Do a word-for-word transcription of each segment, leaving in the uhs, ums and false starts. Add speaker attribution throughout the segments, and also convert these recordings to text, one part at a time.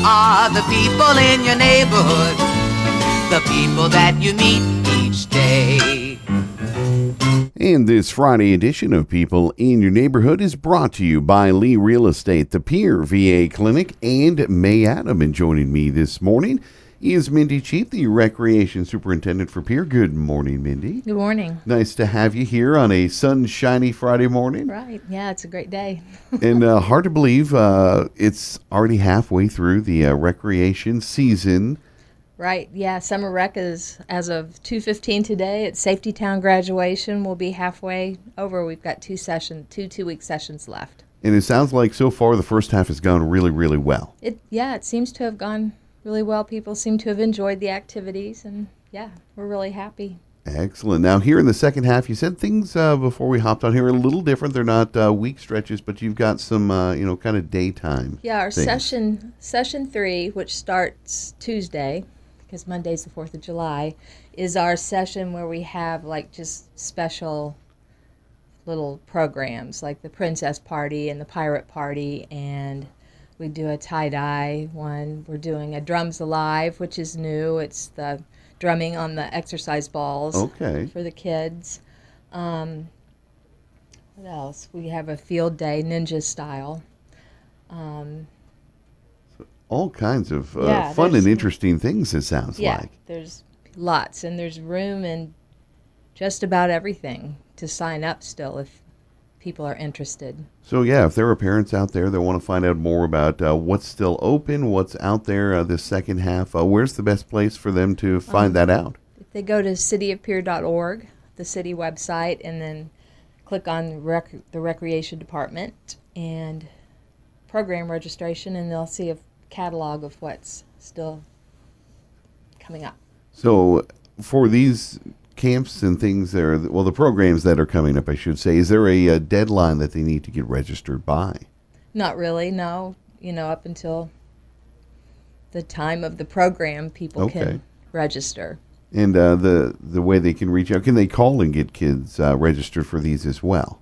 Speaker 1: are the people in your neighborhood, the people that you meet each day.
Speaker 2: And this Friday edition of People in Your Neighborhood is brought to you by Lee Real Estate, the Pierre V A Clinic, and May Adam. And joining me this morning is Mindy Cheap, the Recreation Superintendent for Pierre. Good morning, Mindy.
Speaker 3: Good morning.
Speaker 2: Nice to have you here on a sunshiny Friday morning.
Speaker 3: Right. Yeah, it's a great day.
Speaker 2: And uh, hard to believe uh, it's already halfway through the uh, recreation season.
Speaker 3: Right. Yeah, Summer Rec is, as of two fifteen today, at Safety Town graduation. We'll be halfway over. We've got two session, two two-week sessions left.
Speaker 2: And it sounds like so far the first half has gone really, really well.
Speaker 3: It Yeah, it seems to have gone really well. People seem to have enjoyed the activities, and yeah, we're really happy.
Speaker 2: Excellent. Now, here in the second half, you said things uh, before we hopped on here are a little different. They're not uh, week stretches, but you've got some, uh, you know, kind of daytime.
Speaker 3: Yeah, our
Speaker 2: things.
Speaker 3: session session three, which starts Tuesday, because Monday's the fourth of July, is our session where we have like just special little programs like the Princess Party and the Pirate Party, and we do a tie-dye one. We're doing a Drums Alive, which is new. It's the drumming on the exercise balls
Speaker 2: Okay.
Speaker 3: for the kids. Um, what else? We have a field day, ninja style. Um,
Speaker 2: All kinds of uh,
Speaker 3: Yeah,
Speaker 2: fun
Speaker 3: there's-
Speaker 2: and interesting things, it sounds
Speaker 3: yeah,
Speaker 2: like.
Speaker 3: there's lots, and there's room in just about everything to sign up still if people are interested.
Speaker 2: So, yeah, if there are parents out there that want to find out more about uh, what's still open, what's out there uh, this second half, uh, where's the best place for them to find
Speaker 3: Um,
Speaker 2: that out?
Speaker 3: If they go to city of pierre dot org, the city website, and then click on rec- the recreation department and program registration, and they'll see a catalog of what's still coming up.
Speaker 2: So, for these camps and things there, well, the programs that are coming up, I should say, is there a, a deadline that they need to get registered by?
Speaker 3: Not really, no. You know, up until the time of the program, people
Speaker 2: Okay.
Speaker 3: can register.
Speaker 2: And uh, the the way they can reach out, can they call and get kids uh, registered for these as well?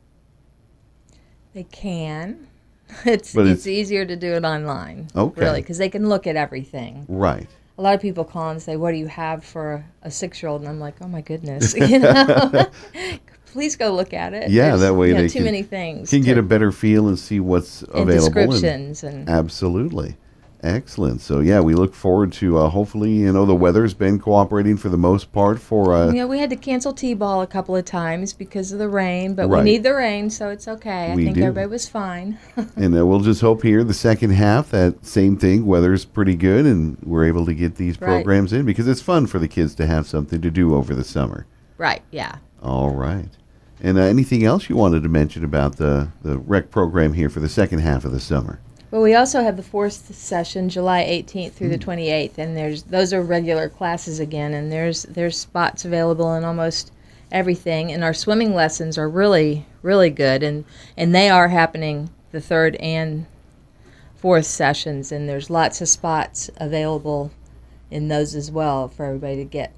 Speaker 3: They can. It's,
Speaker 2: But
Speaker 3: it's
Speaker 2: it's-
Speaker 3: easier to do it online,
Speaker 2: Okay.
Speaker 3: really, because they can look at everything.
Speaker 2: Right.
Speaker 3: A lot of people call and say, "What do you have for a, a six-year-old?" And I'm like, "Oh my goodness, you know, please go look at it."
Speaker 2: Yeah,
Speaker 3: There's,
Speaker 2: that way
Speaker 3: you know,
Speaker 2: they
Speaker 3: too
Speaker 2: can-
Speaker 3: many things
Speaker 2: Can
Speaker 3: to-
Speaker 2: get a better feel and see what's
Speaker 3: and
Speaker 2: available.
Speaker 3: descriptions and
Speaker 2: Absolutely. Excellent. So, yeah, we look forward to uh, hopefully, you know, the weather's been cooperating for the most part for... Uh,
Speaker 3: you know, we had to cancel T-ball a couple of times because of the rain, but
Speaker 2: Right.
Speaker 3: we need the rain, so it's okay. I
Speaker 2: We
Speaker 3: think
Speaker 2: do.
Speaker 3: everybody was fine.
Speaker 2: And uh, we'll just hope here the second half, that same thing, weather's pretty good and we're able to get these
Speaker 3: Right.
Speaker 2: programs in because it's fun for the kids to have something to do over the summer.
Speaker 3: Right, yeah.
Speaker 2: All right. And uh, anything else you wanted to mention about the, the rec program here for the second half of the summer?
Speaker 3: Well, we also have the fourth session, July eighteenth through the twenty-eighth, and there's those are regular classes again, and there's there's spots available in almost everything. And our swimming lessons are really really good, and and they are happening the third and fourth sessions, and there's lots of spots available in those as well for everybody to get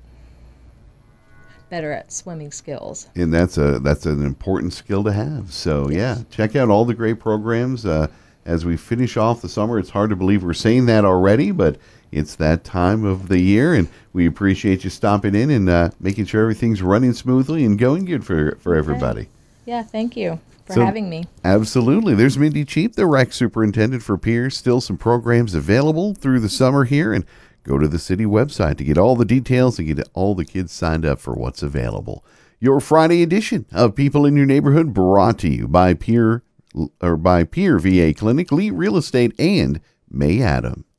Speaker 3: better at swimming skills.
Speaker 2: And that's a that's an important skill to have. So, yeah, check out all the great programs. Uh, as we finish off the summer, it's hard to believe we're saying that already, but it's that time of the year, and we appreciate you stopping in and uh, making sure everything's running smoothly and going good for, for everybody.
Speaker 3: Yeah, thank you for
Speaker 2: So-
Speaker 3: having me.
Speaker 2: Absolutely. There's Mindy Cheap, the rec superintendent for Pierre. Still some programs available through the summer here, and go to the city website to get all the details and get all the kids signed up for what's available. Your Friday edition of People in Your Neighborhood brought to you by Pierre or by Pierre V A Clinic, Lee Real Estate, and May Adam.